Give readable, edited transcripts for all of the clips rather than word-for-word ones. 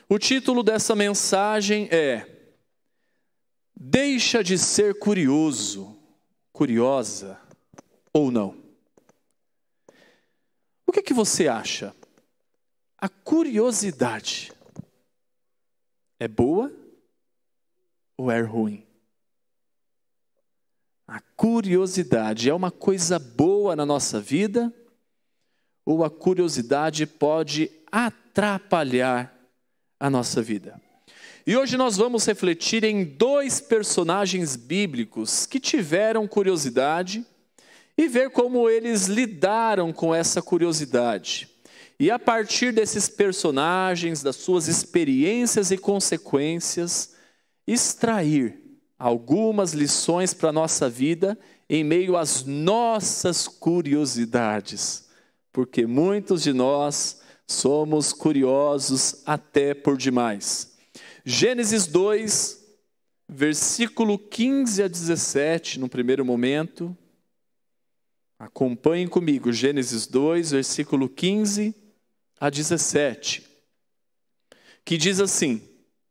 O título dessa mensagem é: Deixa de ser curioso, curiosa ou não? O que você acha? A curiosidade é boa ou é ruim? A curiosidade é uma coisa boa na nossa vida ou a curiosidade pode atrapalhar a nossa vida? E hoje nós vamos refletir em dois personagens bíblicos que tiveram curiosidade e ver como eles lidaram com essa curiosidade. E a partir desses personagens, das suas experiências e consequências, extrair algumas lições para a nossa vida em meio às nossas curiosidades. Porque muitos de nós somos curiosos até por demais. Gênesis 2, versículo 15 a 17, no primeiro momento. Acompanhem comigo, Gênesis 2, versículo 15 a 17. Que diz assim: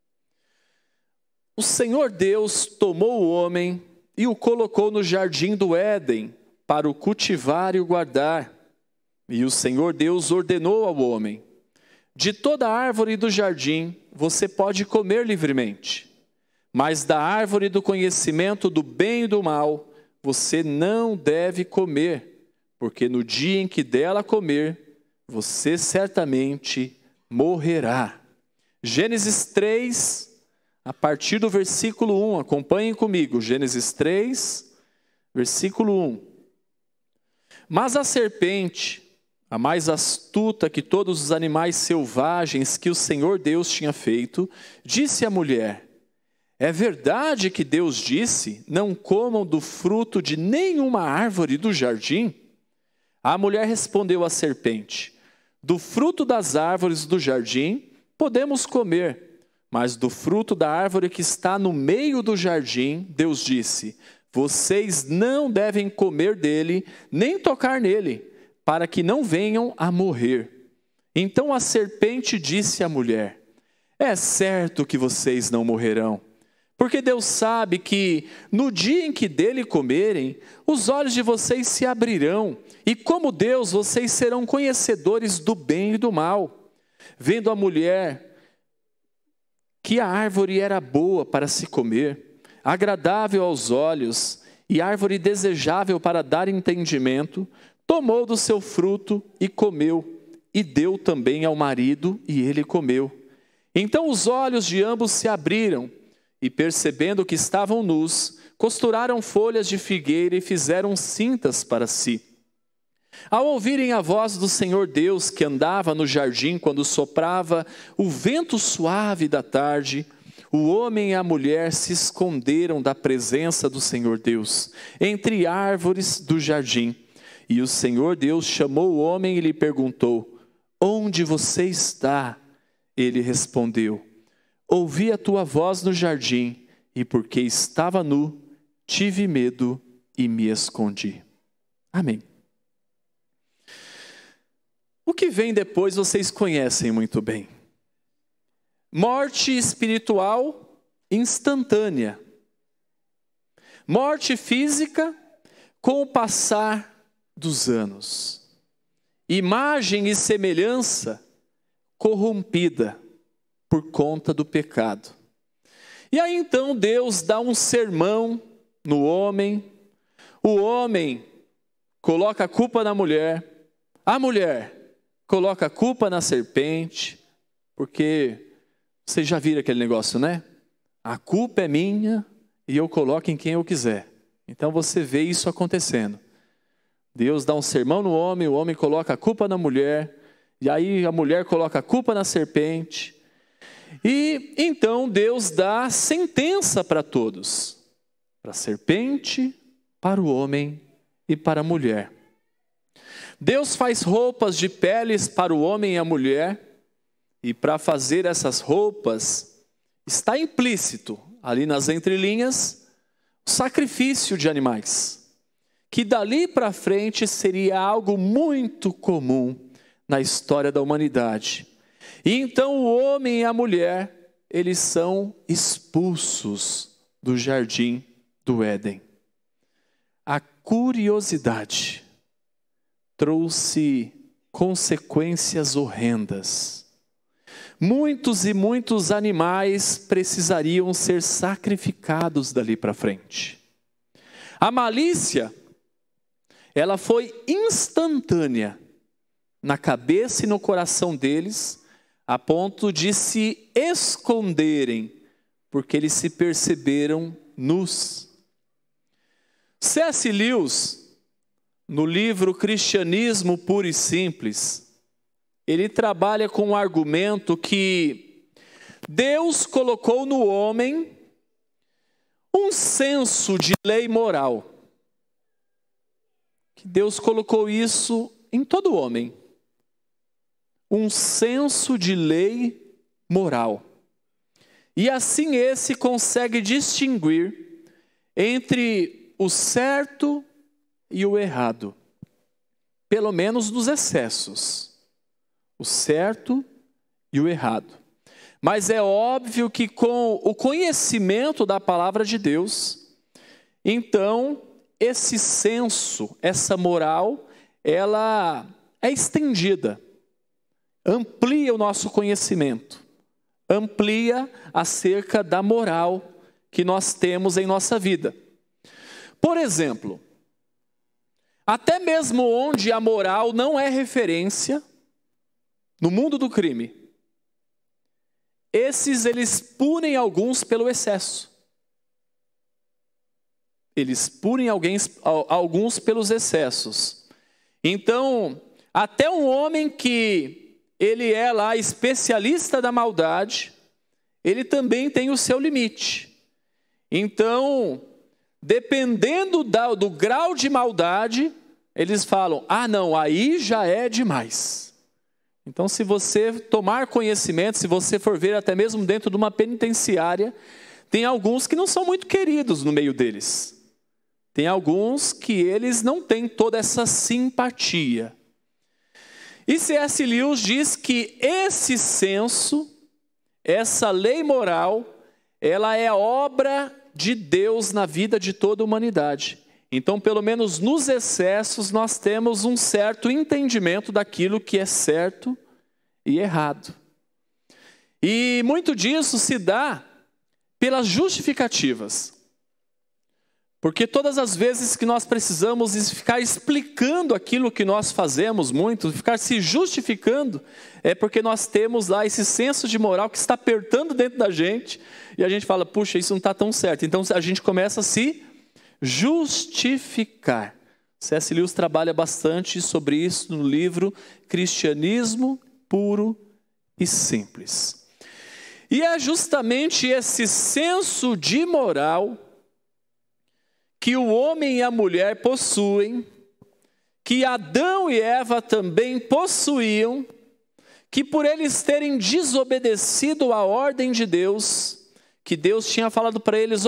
O Senhor Deus tomou o homem e o colocou no jardim do Éden para o cultivar e o guardar. E o Senhor Deus ordenou ao homem: De toda árvore do jardim você pode comer livremente, mas da árvore do conhecimento do bem e do mal você não deve comer, porque no dia em que dela comer, você certamente morrerá. Gênesis 3, a partir do versículo 1, acompanhem comigo, Gênesis 3, versículo 1. Mas a serpente, a mais astuta que todos os animais selvagens que o Senhor Deus tinha feito, disse à mulher: É verdade que Deus disse, não comam do fruto de nenhuma árvore do jardim? A mulher respondeu à serpente: Do fruto das árvores do jardim podemos comer, mas do fruto da árvore que está no meio do jardim, Deus disse: Vocês não devem comer dele, nem tocar nele, para que não venham a morrer. Então a serpente disse à mulher: É certo que vocês não morrerão, porque Deus sabe que no dia em que dele comerem, os olhos de vocês se abrirão, e como Deus, vocês serão conhecedores do bem e do mal. Vendo a mulher que a árvore era boa para se comer, agradável aos olhos, e árvore desejável para dar entendimento, tomou do seu fruto e comeu, e deu também ao marido, e ele comeu. Então os olhos de ambos se abriram, e percebendo que estavam nus, costuraram folhas de figueira e fizeram cintas para si. Ao ouvirem a voz do Senhor Deus, que andava no jardim quando soprava o vento suave da tarde, o homem e a mulher se esconderam da presença do Senhor Deus, entre árvores do jardim. E o Senhor Deus chamou o homem e lhe perguntou: Onde você está? Ele respondeu: Ouvi a tua voz no jardim, e porque estava nu, tive medo e me escondi. Amém. O que vem depois vocês conhecem muito bem. Morte espiritual instantânea. Morte física com o passar dos anos. Imagem e semelhança corrompida por conta do pecado. E aí então Deus dá um sermão no homem. O homem coloca a culpa na mulher. A mulher coloca a culpa na serpente. Porque vocês já viram aquele negócio, né? A culpa é minha e eu coloco em quem eu quiser. Então você vê isso acontecendo. Deus dá um sermão no homem, o homem coloca a culpa na mulher. E aí a mulher coloca a culpa na serpente. E então Deus dá sentença para todos. Para a serpente, para o homem e para a mulher. Deus faz roupas de peles para o homem e a mulher. E para fazer essas roupas, está implícito, ali nas entrelinhas, o sacrifício de animais. Que dali para frente seria algo muito comum na história da humanidade. E então o homem e a mulher, eles são expulsos do jardim do Éden. A curiosidade trouxe consequências horrendas. Muitos e muitos animais precisariam ser sacrificados dali para frente. A malícia, ela foi instantânea na cabeça e no coração deles, a ponto de se esconderem, porque eles se perceberam nus. C.S. Lewis, no livro Cristianismo Puro e Simples, ele trabalha com o argumento que Deus colocou no homem um senso de lei moral. Que Deus colocou isso em todo homem. Um senso de lei moral. E assim esse consegue distinguir entre o certo e o errado. Pelo menos nos excessos. O certo e o errado. Mas é óbvio que com o conhecimento da palavra de Deus, então esse senso, essa moral, ela é estendida. Amplia o nosso conhecimento. Amplia acerca da moral que nós temos em nossa vida. Por exemplo, até mesmo onde a moral não é referência, no mundo do crime, eles punem alguns pelo excesso. Eles punem alguns pelos excessos. Então, até um homem que ele é lá especialista da maldade, ele também tem o seu limite. Então, dependendo do grau de maldade, eles falam, não, aí já é demais. Então, se você tomar conhecimento, se você for ver até mesmo dentro de uma penitenciária, tem alguns que não são muito queridos no meio deles. Tem alguns que eles não têm toda essa simpatia. E C.S. Lewis diz que esse senso, essa lei moral, ela é obra de Deus na vida de toda a humanidade. Então, pelo menos nos excessos, nós temos um certo entendimento daquilo que é certo e errado. E muito disso se dá pelas justificativas. Porque todas as vezes que nós precisamos ficar explicando aquilo que nós fazemos muito, ficar se justificando, é porque nós temos lá esse senso de moral que está apertando dentro da gente, e a gente fala, puxa, isso não está tão certo. Então a gente começa a se justificar. C.S. Lewis trabalha bastante sobre isso no livro Cristianismo Puro e Simples. E é justamente esse senso de moral que o homem e a mulher possuem, que Adão e Eva também possuíam, que por eles terem desobedecido à ordem de Deus, que Deus tinha falado para eles,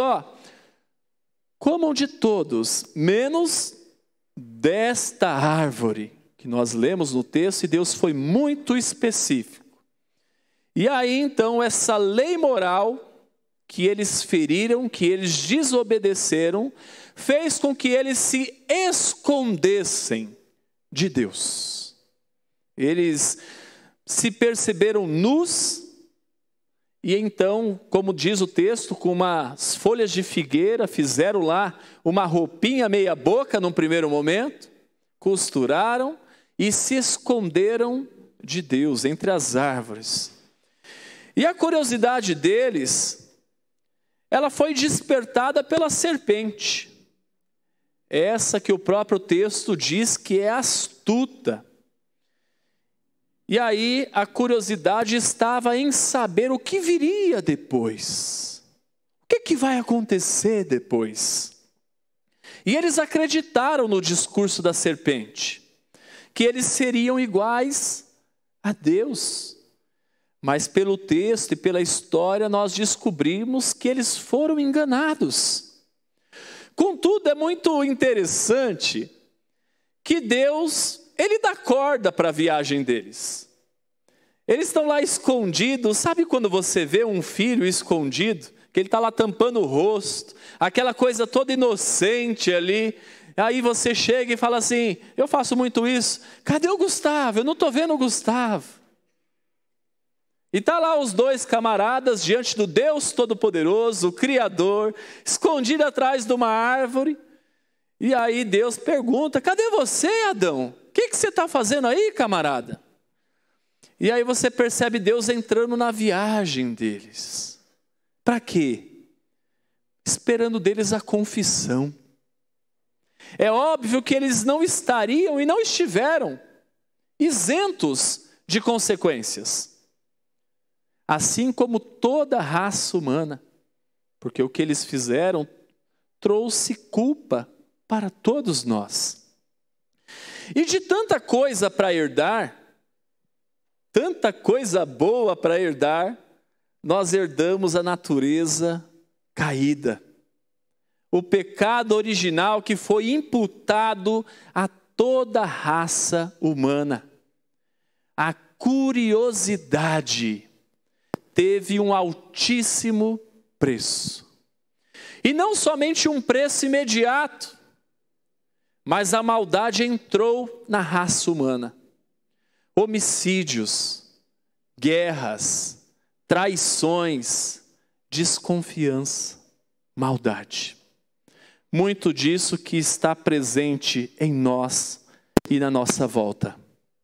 comam de todos, menos desta árvore, que nós lemos no texto, e Deus foi muito específico. E aí então essa lei moral que eles feriram, que eles desobedeceram, fez com que eles se escondessem de Deus. Eles se perceberam nus, e então, como diz o texto, com umas folhas de figueira, fizeram lá uma roupinha meia boca num primeiro momento, costuraram e se esconderam de Deus entre as árvores. E a curiosidade deles, ela foi despertada pela serpente. Essa que o próprio texto diz que é astuta. E aí a curiosidade estava em saber o que viria depois. O que vai acontecer depois? E eles acreditaram no discurso da serpente, que eles seriam iguais a Deus. Mas pelo texto e pela história nós descobrimos que eles foram enganados. Contudo, é muito interessante que Deus, ele dá corda para a viagem deles. Eles estão lá escondidos. Sabe quando você vê um filho escondido? Que ele está lá tampando o rosto, aquela coisa toda inocente ali. Aí você chega e fala assim, eu faço muito isso. Cadê o Gustavo? Eu não estou vendo o Gustavo. E está lá os dois camaradas diante do Deus Todo-Poderoso, o Criador, escondido atrás de uma árvore. E aí Deus pergunta, cadê você, Adão? O que você está fazendo aí, camarada? E aí você percebe Deus entrando na viagem deles. Para quê? Esperando deles a confissão. É óbvio que eles não estariam e não estiveram isentos de consequências. Assim como toda a raça humana, porque o que eles fizeram trouxe culpa para todos nós. E de tanta coisa para herdar, tanta coisa boa para herdar, nós herdamos a natureza caída. O pecado original que foi imputado a toda a raça humana. A curiosidade teve um altíssimo preço. E não somente um preço imediato, mas a maldade entrou na raça humana. Homicídios, guerras, traições, desconfiança, maldade. Muito disso que está presente em nós e na nossa volta.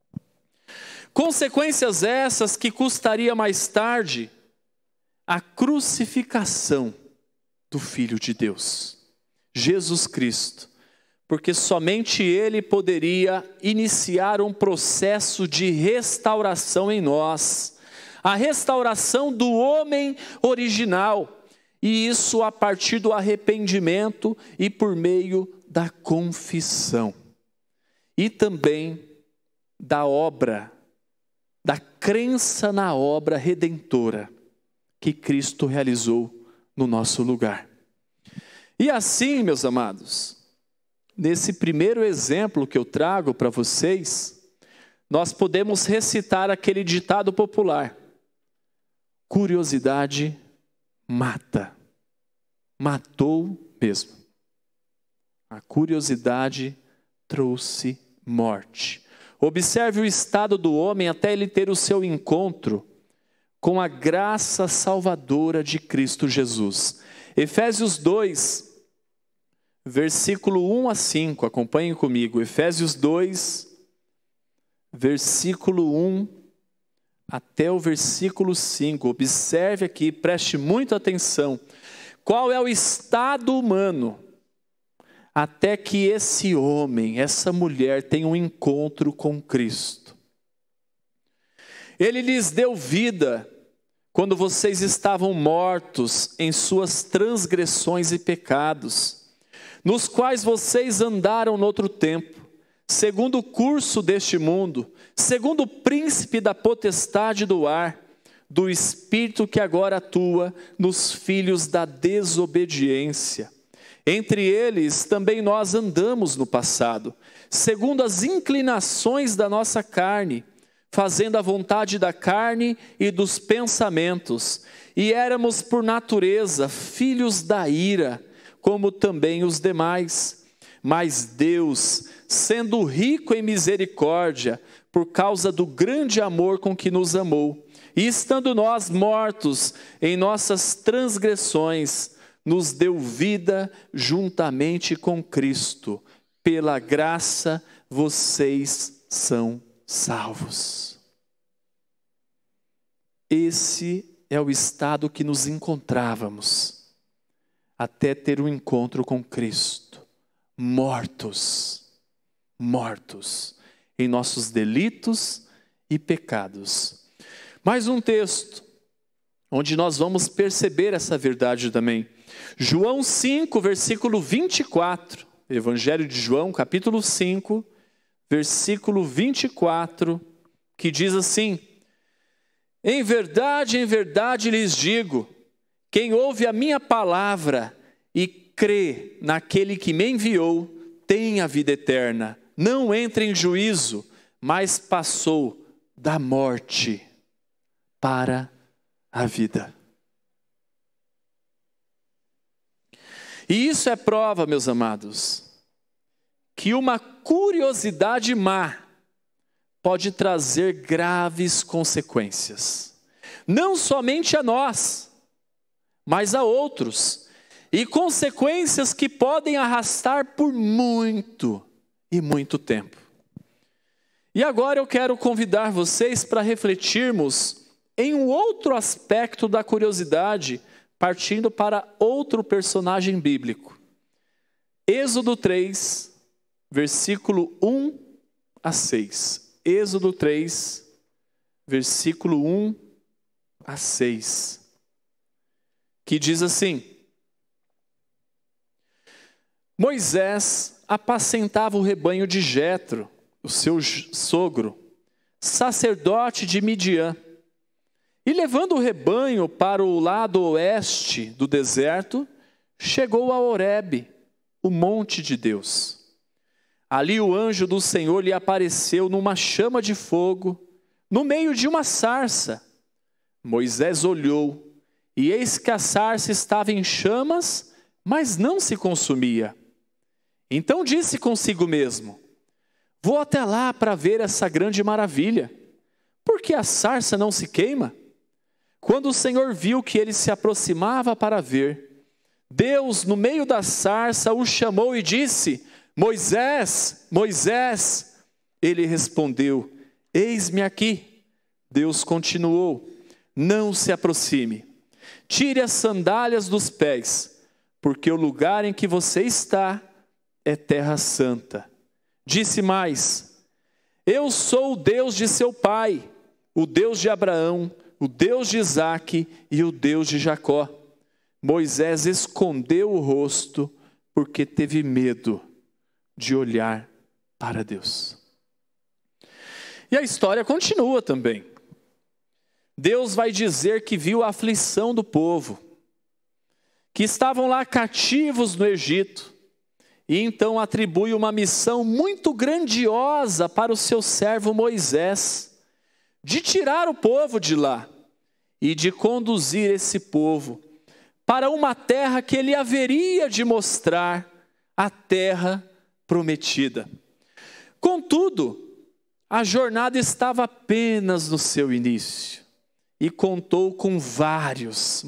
Consequências essas que custaria mais tarde a crucificação do Filho de Deus, Jesus Cristo, porque somente Ele poderia iniciar um processo de restauração em nós, a restauração do homem original, e isso a partir do arrependimento e por meio da confissão, e também da obra, da crença na obra redentora que Cristo realizou no nosso lugar. E assim, meus amados, nesse primeiro exemplo que eu trago para vocês, nós podemos recitar aquele ditado popular: curiosidade mata. Matou mesmo. A curiosidade trouxe morte. Observe o estado do homem até ele ter o seu encontro com a graça salvadora de Cristo Jesus. Efésios 2, versículo 1 a 5, acompanhem comigo. Efésios 2, versículo 1 até o versículo 5. Observe aqui, preste muita atenção. Qual é o estado humano até que esse homem, essa mulher tenha um encontro com Cristo? Ele lhes deu vida quando vocês estavam mortos em suas transgressões e pecados, nos quais vocês andaram no outro tempo, segundo o curso deste mundo, segundo o príncipe da potestade do ar, do espírito que agora atua nos filhos da desobediência. Entre eles também nós andamos no passado, segundo as inclinações da nossa carne, fazendo a vontade da carne e dos pensamentos, e éramos por natureza filhos da ira, como também os demais. Mas Deus, sendo rico em misericórdia, por causa do grande amor com que nos amou, e estando nós mortos em nossas transgressões, nos deu vida juntamente com Cristo. Pela graça vocês são salvos. Esse é o estado que nos encontrávamos até ter um encontro com Cristo. Mortos em nossos delitos e pecados. Mais um texto onde nós vamos perceber essa verdade também. João 5, versículo 24. Evangelho de João, capítulo 5, versículo 24, que diz assim: em verdade lhes digo, quem ouve a minha palavra e crê naquele que me enviou, tem a vida eterna, não entra em juízo, mas passou da morte para a vida. E isso é prova, meus amados, que uma curiosidade má pode trazer graves consequências. Não somente a nós, mas a outros. E consequências que podem arrastar por muito e muito tempo. E agora eu quero convidar vocês para refletirmos em um outro aspecto da curiosidade, partindo para outro personagem bíblico. Êxodo 3, versículo 1 a 6. Êxodo 3, versículo 1 a 6. Que diz assim: Moisés apacentava o rebanho de Jetro, o seu sogro, sacerdote de Midian. E levando o rebanho para o lado oeste do deserto, chegou a Horebe, o monte de Deus. Ali o anjo do Senhor lhe apareceu numa chama de fogo, no meio de uma sarça. Moisés olhou, e eis que a sarça estava em chamas, mas não se consumia. Então disse consigo mesmo: Vou até lá para ver essa grande maravilha. Por que a sarça não se queima? Quando o Senhor viu que ele se aproximava para ver, Deus, no meio da sarça, o chamou e disse: Moisés, Moisés. Ele respondeu: Eis-me aqui. Deus continuou: Não se aproxime. Tire as sandálias dos pés, porque o lugar em que você está é terra santa. Disse mais: Eu sou o Deus de seu pai, o Deus de Abraão, o Deus de Isaque e o Deus de Jacó. Moisés escondeu o rosto porque teve medo de olhar para Deus. E a história continua também. Deus vai dizer que viu a aflição do povo, que estavam lá cativos no Egito, e então atribui uma missão muito grandiosa para o seu servo Moisés, de tirar o povo de lá e de conduzir esse povo para uma terra que ele haveria de mostrar, a terra prometida. Contudo, a jornada estava apenas no seu início e contou com vários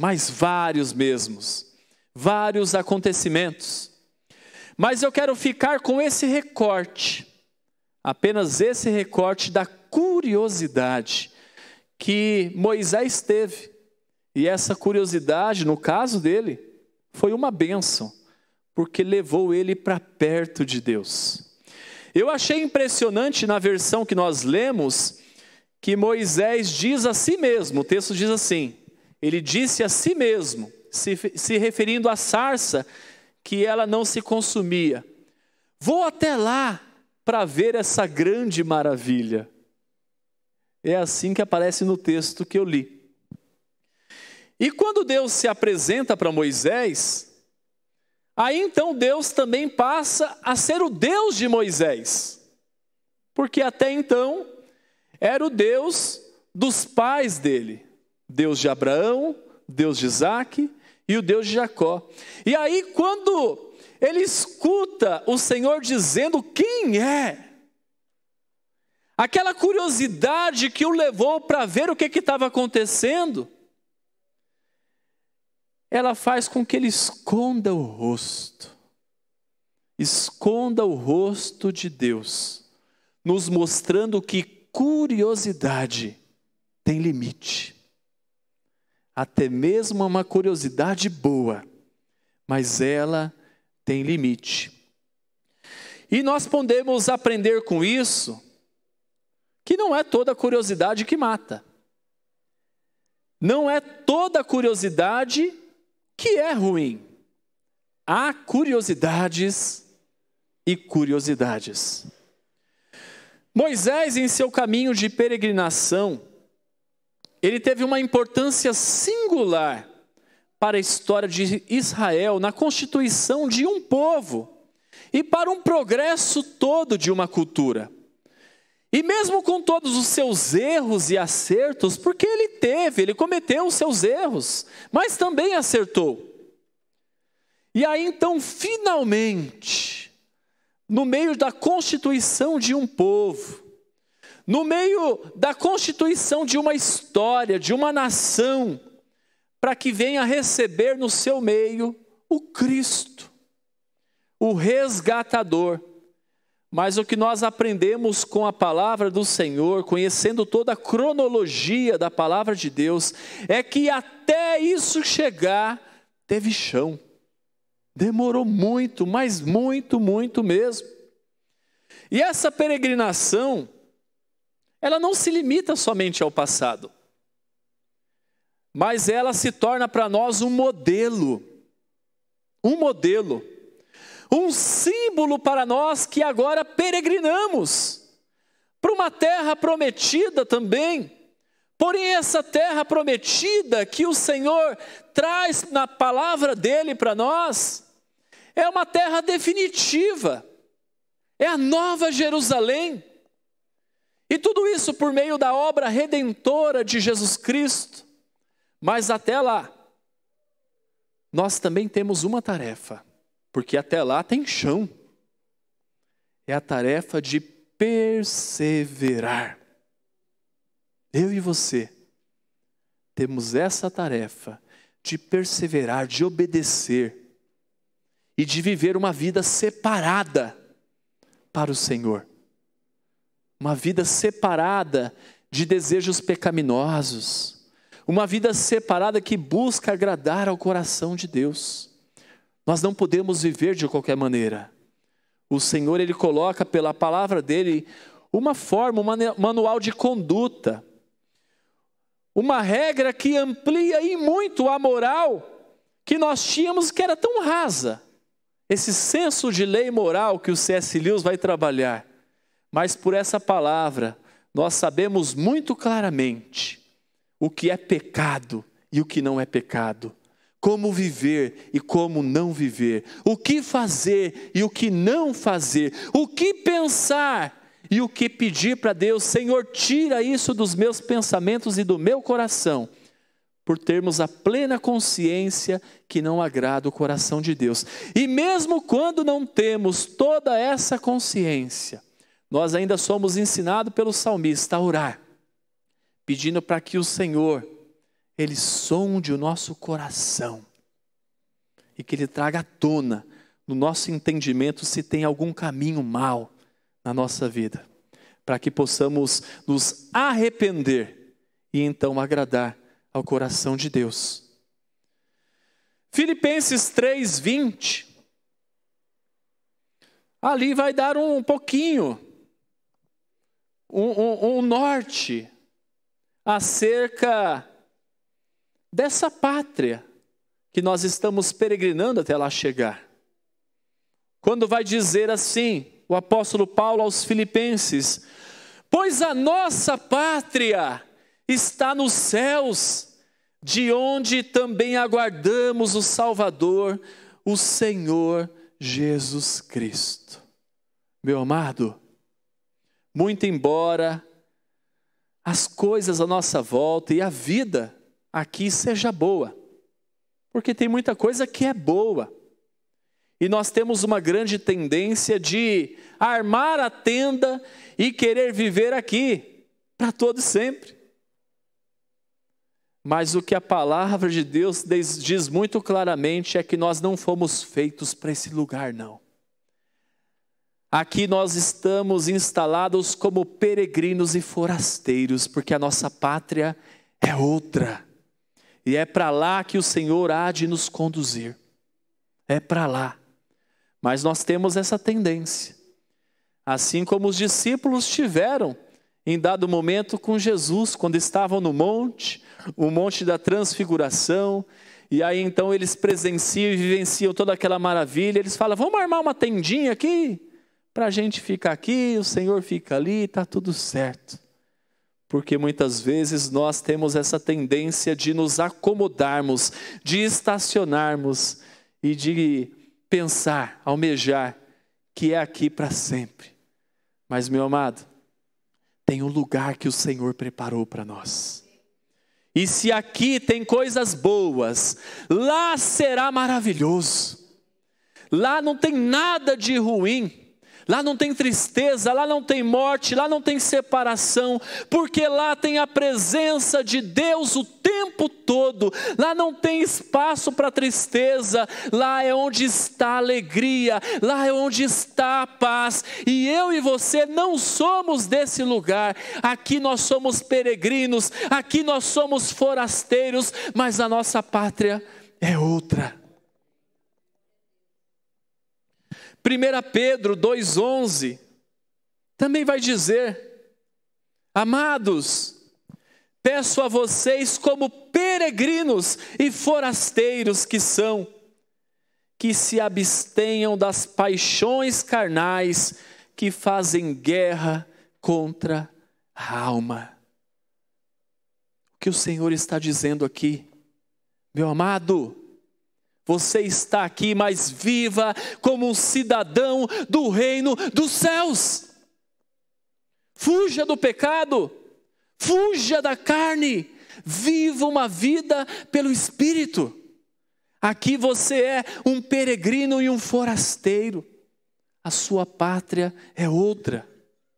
acontecimentos. Mas eu quero ficar com esse recorte, apenas esse recorte da curiosidade que Moisés teve. E essa curiosidade, no caso dele, foi uma bênção, porque levou ele para perto de Deus. Eu achei impressionante na versão que nós lemos, que Moisés diz a si mesmo, o texto diz assim, ele disse a si mesmo, se referindo à sarça, que ela não se consumia: Vou até lá para ver essa grande maravilha. É assim que aparece no texto que eu li. E quando Deus se apresenta para Moisés, aí então Deus também passa a ser o Deus de Moisés. Porque até então era o Deus dos pais dele. Deus de Abraão, Deus de Isaque e o Deus de Jacó. E aí quando ele escuta o Senhor dizendo quem é, aquela curiosidade que o levou para ver o que estava acontecendo, ela faz com que ele esconda o rosto de Deus, nos mostrando que curiosidade tem limite. Até mesmo uma curiosidade boa, mas ela tem limite. E nós podemos aprender com isso, que não é toda curiosidade que mata. Não é toda curiosidade que é ruim. Há curiosidades e curiosidades. Moisés, em seu caminho de peregrinação, ele teve uma importância singular para a história de Israel, na constituição de um povo e para um progresso todo de uma cultura. E mesmo com todos os seus erros e acertos, porque ele cometeu os seus erros, mas também acertou. E aí então, finalmente, no meio da constituição de um povo, no meio da constituição de uma história, de uma nação, para que venha receber no seu meio o Cristo, o resgatador. Mas o que nós aprendemos com a palavra do Senhor, conhecendo toda a cronologia da palavra de Deus, é que até isso chegar, teve chão. Demorou muito, mas muito, muito mesmo. E essa peregrinação, ela não se limita somente ao passado, mas ela se torna para nós um modelo, um símbolo para nós que agora peregrinamos para uma terra prometida também. Porém, essa terra prometida que o Senhor traz na palavra dele para nós, é uma terra definitiva, é a Nova Jerusalém. E tudo isso por meio da obra redentora de Jesus Cristo. Mas até lá, nós também temos uma tarefa, porque até lá tem chão. É a tarefa de perseverar. Eu e você temos essa tarefa de perseverar, de obedecer e de viver uma vida separada para o Senhor. Uma vida separada de desejos pecaminosos. Uma vida separada que busca agradar ao coração de Deus. Nós não podemos viver de qualquer maneira. O Senhor, Ele coloca pela palavra dEle uma forma, um manual de conduta. Uma regra que amplia e muito a moral que nós tínhamos, que era tão rasa. Esse senso de lei moral que o C.S. Lewis vai trabalhar. Mas por essa palavra, nós sabemos muito claramente o que é pecado e o que não é pecado. Como viver e como não viver. O que fazer e o que não fazer. O que pensar e o que pedir para Deus. Senhor, tira isso dos meus pensamentos e do meu coração. Por termos a plena consciência que não agrada o coração de Deus. E mesmo quando não temos toda essa consciência, nós ainda somos ensinados pelo salmista a orar, pedindo para que o Senhor, Ele sonde o nosso coração e que Ele traga à tona, no nosso entendimento, se tem algum caminho mau na nossa vida, para que possamos nos arrepender e então agradar ao coração de Deus. Filipenses 3:20, ali vai dar um pouquinho, um norte acerca dessa pátria que nós estamos peregrinando até lá chegar. Quando vai dizer assim, o apóstolo Paulo aos Filipenses: pois a nossa pátria está nos céus, de onde também aguardamos o Salvador, o Senhor Jesus Cristo. Meu amado, muito embora as coisas à nossa volta e a vida aqui seja boa, porque tem muita coisa que é boa, e nós temos uma grande tendência de armar a tenda e querer viver aqui para todo e sempre. Mas o que a palavra de Deus diz muito claramente é que nós não fomos feitos para esse lugar, não. Aqui nós estamos instalados como peregrinos e forasteiros, porque a nossa pátria é outra. E é para lá que o Senhor há de nos conduzir. É para lá. Mas nós temos essa tendência. Assim como os discípulos tiveram em dado momento com Jesus, quando estavam no monte, o monte da transfiguração, e aí então eles presenciam e vivenciam toda aquela maravilha. Eles falam: vamos armar uma tendinha aqui, para a gente ficar aqui, o Senhor fica ali, está tudo certo. Porque muitas vezes nós temos essa tendência de nos acomodarmos, de estacionarmos e de pensar, almejar que é aqui para sempre. Mas, meu amado, tem um lugar que o Senhor preparou para nós. E se aqui tem coisas boas, lá será maravilhoso. Lá não tem nada de ruim. Lá não tem tristeza, lá não tem morte, lá não tem separação, porque lá tem a presença de Deus o tempo todo. Lá não tem espaço para tristeza, lá é onde está a alegria, lá é onde está a paz. E eu e você não somos desse lugar. Aqui nós somos peregrinos, aqui nós somos forasteiros, mas a nossa pátria é outra. 1 Pedro 2,11 também vai dizer: amados, peço a vocês como peregrinos e forasteiros que são, que se abstenham das paixões carnais que fazem guerra contra a alma. O que o Senhor está dizendo aqui? Meu amado, você está aqui, mas viva como um cidadão do reino dos céus. Fuja do pecado, fuja da carne, viva uma vida pelo Espírito. Aqui você é um peregrino e um forasteiro. A sua pátria é outra.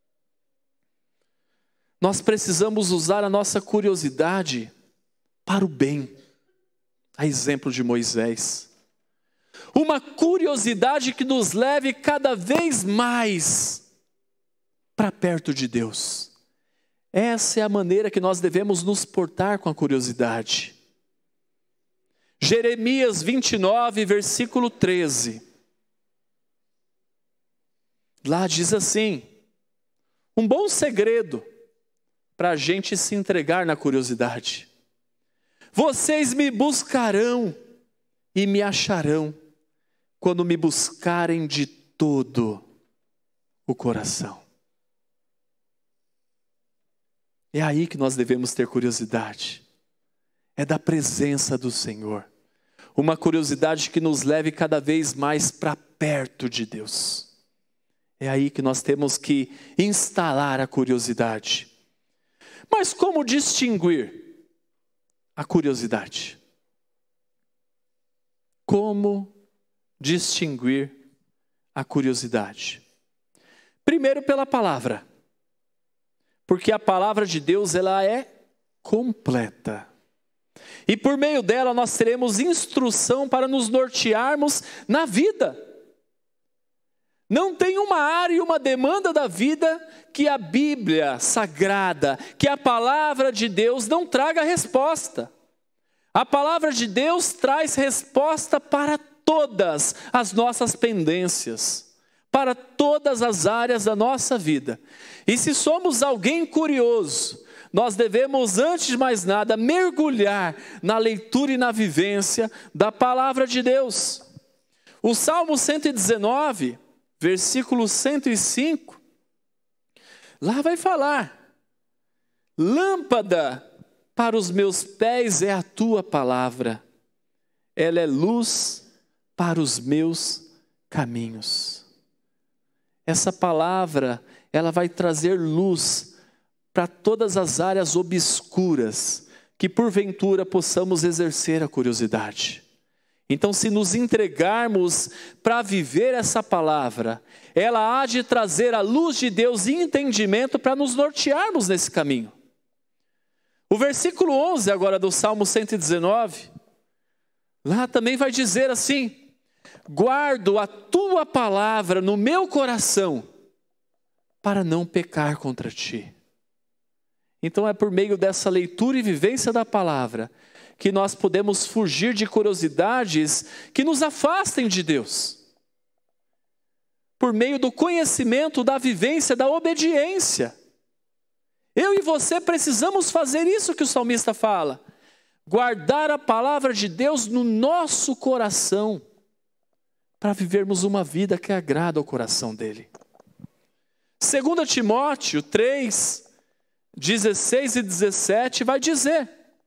Nós precisamos usar a nossa curiosidade para o bem. A exemplo de Moisés. Uma curiosidade que nos leve cada vez mais para perto de Deus. Essa é a maneira que nós devemos nos portar com a curiosidade. Jeremias 29, versículo 13. Lá diz assim: um bom segredo para a gente se entregar na curiosidade. Vocês me buscarão e me acharão quando me buscarem de todo o coração. É aí que nós devemos ter curiosidade. É da presença do Senhor. Uma curiosidade que nos leve cada vez mais para perto de Deus. É aí que nós temos que instalar a curiosidade. Mas como distinguir a curiosidade? Como distinguir a curiosidade? Primeiro pela palavra. Porque a palavra de Deus, ela é completa. E por meio dela nós teremos instrução para nos nortearmos na vida. Não tem uma área e uma demanda da vida que a Bíblia sagrada, que a palavra de Deus não traga resposta. A palavra de Deus traz resposta para todas as nossas pendências, para todas as áreas da nossa vida. E se somos alguém curioso, nós devemos, antes de mais nada, mergulhar na leitura e na vivência da palavra de Deus. O Salmo 119, versículo 105, lá vai falar: lâmpada para os meus pés é a tua palavra, ela é luz para os meus caminhos. Essa palavra, ela vai trazer luz para todas as áreas obscuras que porventura possamos exercer a curiosidade. Então, se nos entregarmos para viver essa palavra, ela há de trazer a luz de Deus e entendimento para nos nortearmos nesse caminho. O versículo 11 agora do Salmo 119, lá também vai dizer assim: guardo a tua palavra no meu coração, para não pecar contra ti. Então é por meio dessa leitura e vivência da palavra que nós podemos fugir de curiosidades que nos afastem de Deus. Por meio do conhecimento, da vivência, da obediência. Eu e você precisamos fazer isso que o salmista fala. Guardar a palavra de Deus no nosso coração, para vivermos uma vida que agrada ao coração dele. 2 Timóteo 3, 16 e 17 vai dizer: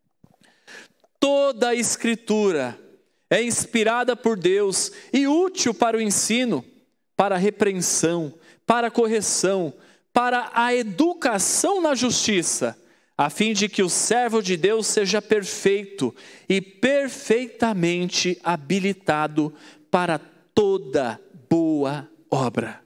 toda a Escritura é inspirada por Deus e útil para o ensino, para a repreensão, para a correção, para a educação na justiça, a fim de que o servo de Deus seja perfeito e perfeitamente habilitado para toda boa obra.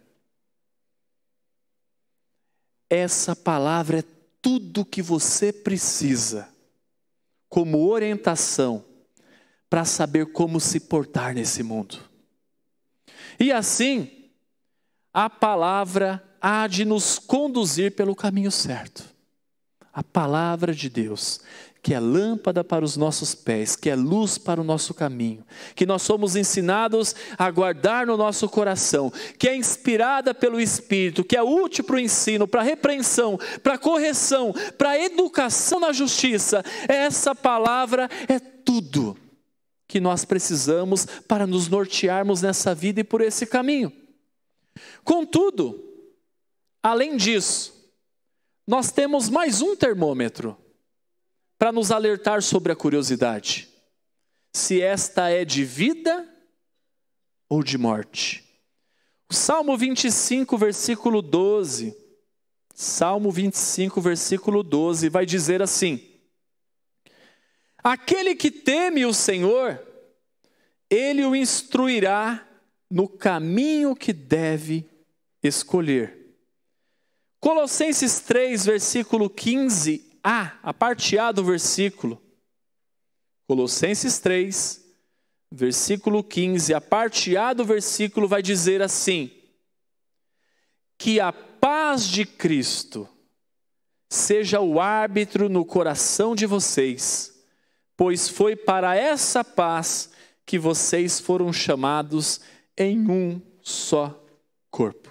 Essa palavra é tudo que você precisa como orientação para saber como se portar nesse mundo. E assim, a palavra há de nos conduzir pelo caminho certo. A palavra de Deus, que é lâmpada para os nossos pés, que é luz para o nosso caminho, que nós somos ensinados a guardar no nosso coração, que é inspirada pelo Espírito, que é útil para o ensino, para a repreensão, para a correção, para a educação na justiça. Essa palavra é tudo que nós precisamos para nos nortearmos nessa vida e por esse caminho. Contudo, além disso, nós temos mais um termômetro para nos alertar sobre a curiosidade. Se esta é de vida ou de morte. O Salmo 25, versículo 12. Salmo 25, versículo 12, vai dizer assim: aquele que teme o Senhor, Ele o instruirá no caminho que deve escolher. Colossenses 3, versículo 15a, a parte A do versículo. Colossenses 3, versículo 15, a parte A do versículo vai dizer assim: que a paz de Cristo seja o árbitro no coração de vocês, pois foi para essa paz que vocês foram chamados em um só corpo.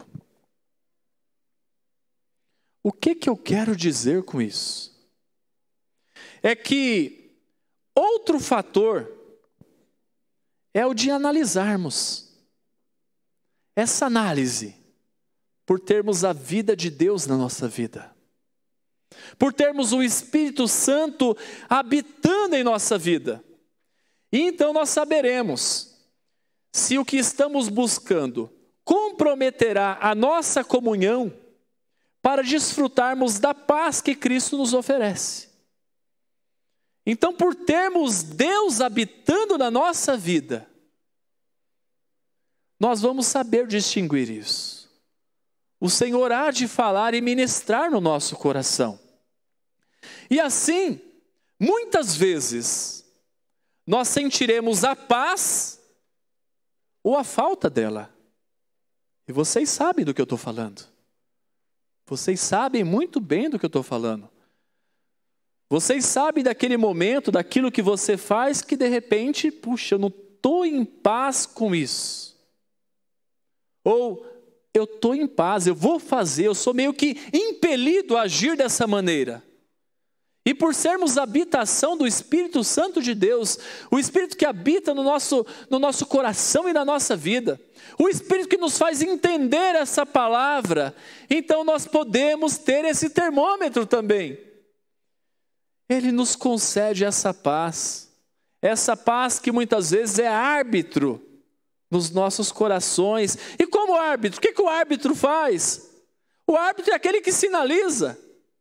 O que eu quero dizer com isso? É que outro fator é o de analisarmos. Essa análise, por termos a vida de Deus na nossa vida, por termos o Espírito Santo habitando em nossa vida. E então nós saberemos se o que estamos buscando comprometerá a nossa comunhão para desfrutarmos da paz que Cristo nos oferece. Então, por termos Deus habitando na nossa vida, nós vamos saber distinguir isso. O Senhor há de falar e ministrar no nosso coração. E assim, muitas vezes, nós sentiremos a paz ou a falta dela. E vocês sabem do que eu estou falando. Vocês sabem muito bem do que eu estou falando. Vocês sabem daquele momento, daquilo que você faz, que de repente, puxa, eu não estou em paz com isso. Ou, eu estou em paz, eu vou fazer, eu sou meio que impelido a agir dessa maneira. E por sermos habitação do Espírito Santo de Deus, o Espírito que habita no nosso coração e na nossa vida, o Espírito que nos faz entender essa palavra, então nós podemos ter esse termômetro também. Ele nos concede essa paz que muitas vezes é árbitro nos nossos corações. E como árbitro, o que o árbitro faz? O árbitro é aquele que sinaliza.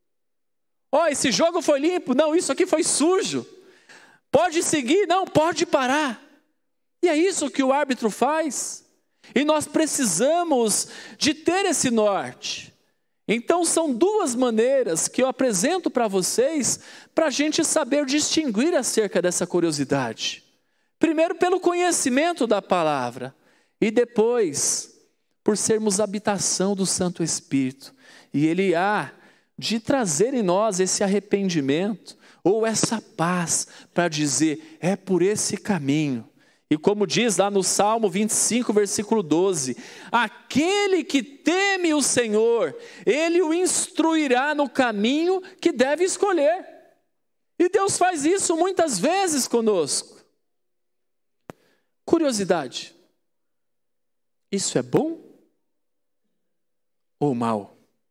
Esse jogo foi limpo, não, isso aqui foi sujo. Pode seguir, não, pode parar. E é isso que o árbitro faz. E nós precisamos de ter esse norte. Então são duas maneiras que eu apresento para vocês, para a gente saber distinguir acerca dessa curiosidade. Primeiro pelo conhecimento da palavra, e depois por sermos habitação do Santo Espírito. E Ele há de trazer em nós esse arrependimento, ou essa paz, para dizer, é por esse caminho. E como diz lá no Salmo 25, versículo 12, aquele que teme o Senhor, Ele o instruirá no caminho que deve escolher. E Deus faz isso muitas vezes conosco. Curiosidade, isso é bom ou mal?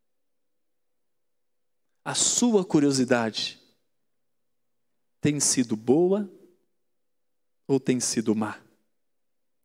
A sua curiosidade tem sido boa ou tem sido má?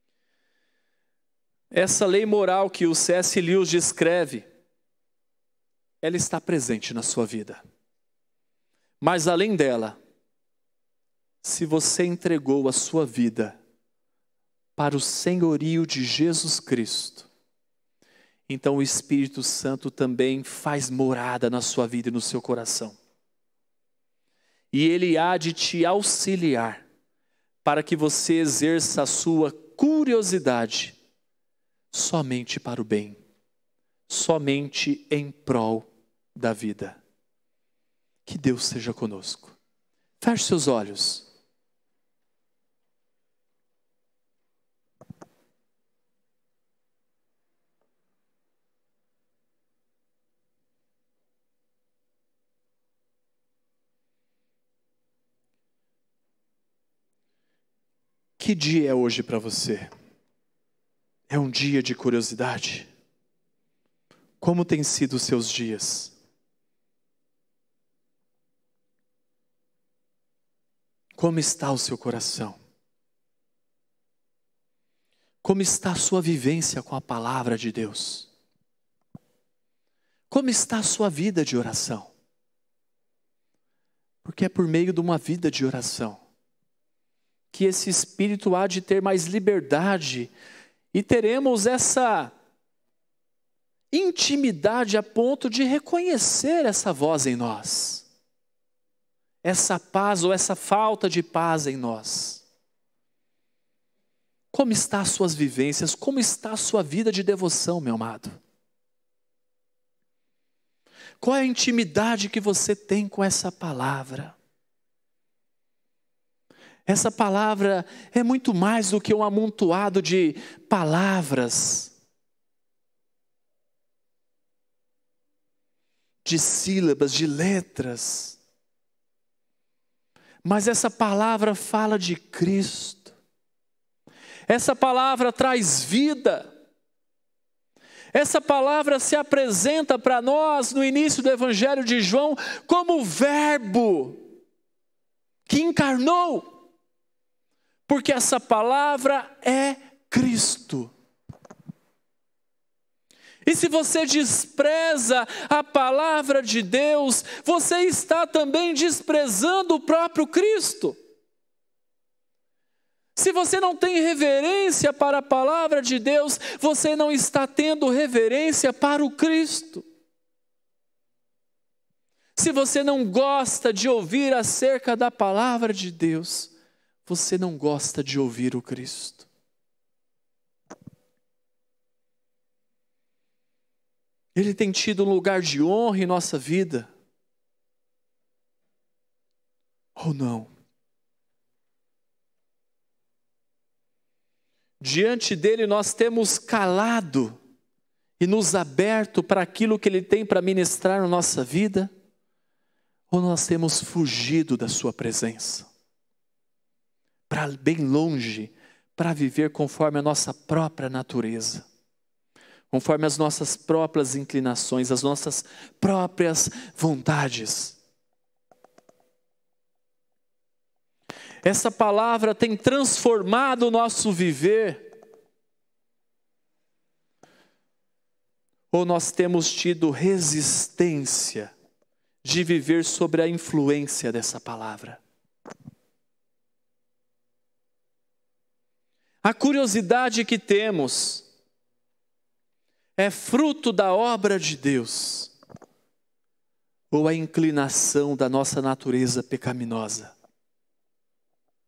Essa lei moral que o C.S. Lewis descreve ela está presente na sua vida. Mas além dela, se você entregou a sua vida para o senhorio de Jesus Cristo, então o Espírito Santo também faz morada na sua vida e no seu coração. E ele há de te auxiliar para que você exerça a sua curiosidade somente para o bem, somente em prol da vida. Que Deus seja conosco. Feche seus olhos. Que dia é hoje para você? É um dia de curiosidade? Como têm sido os seus dias? Como está o seu coração? Como está a sua vivência com a palavra de Deus? Como está a sua vida de oração? Porque é por meio de uma vida de oração que esse espírito há de ter mais liberdade e teremos essa intimidade a ponto de reconhecer essa voz em nós, essa paz ou essa falta de paz em nós. Como está as suas vivências? Como está a sua vida de devoção, meu amado? Qual é a intimidade que você tem com essa palavra? Essa palavra é muito mais do que um amontoado de palavras, de sílabas, de letras. Mas essa palavra fala de Cristo. Essa palavra traz vida. Essa palavra se apresenta para nós no início do Evangelho de João como o Verbo que encarnou. Porque essa palavra é Cristo. E se você despreza a palavra de Deus, você está também desprezando o próprio Cristo. Se você não tem reverência para a palavra de Deus, você não está tendo reverência para o Cristo. Se você não gosta de ouvir acerca da palavra de Deus, você não gosta de ouvir o Cristo. Ele tem tido um lugar de honra em nossa vida? Ou não? Diante dele nós temos calado e nos aberto para aquilo que ele tem para ministrar na nossa vida? Ou nós temos fugido da sua presença? Para bem longe, para viver conforme a nossa própria natureza, conforme as nossas próprias inclinações, as nossas próprias vontades. Essa palavra tem transformado o nosso viver, ou nós temos tido resistência de viver sobre a influência dessa palavra? A curiosidade que temos é fruto da obra de Deus ou a inclinação da nossa natureza pecaminosa?